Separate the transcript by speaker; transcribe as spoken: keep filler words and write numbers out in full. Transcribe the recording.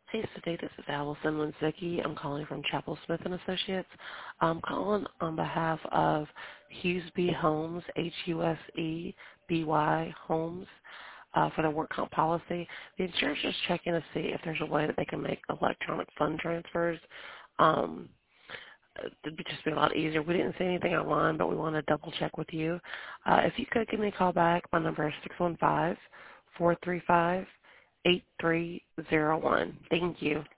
Speaker 1: Hey, Sade, this is Allison Linsicki. I'm calling from Chapel Smith and Associates. I'm calling on behalf of Hughesby Homes, H U S E B Y Homes, uh, for the work comp policy. The insurance is checking to see if there's a way that they can make electronic fund transfers. Um, it'd be just be a lot easier. We didn't see anything online, but we want to double check with you. Uh, if you could give me a call back, my number is six one five, four three five, eight three zero one. Thank you.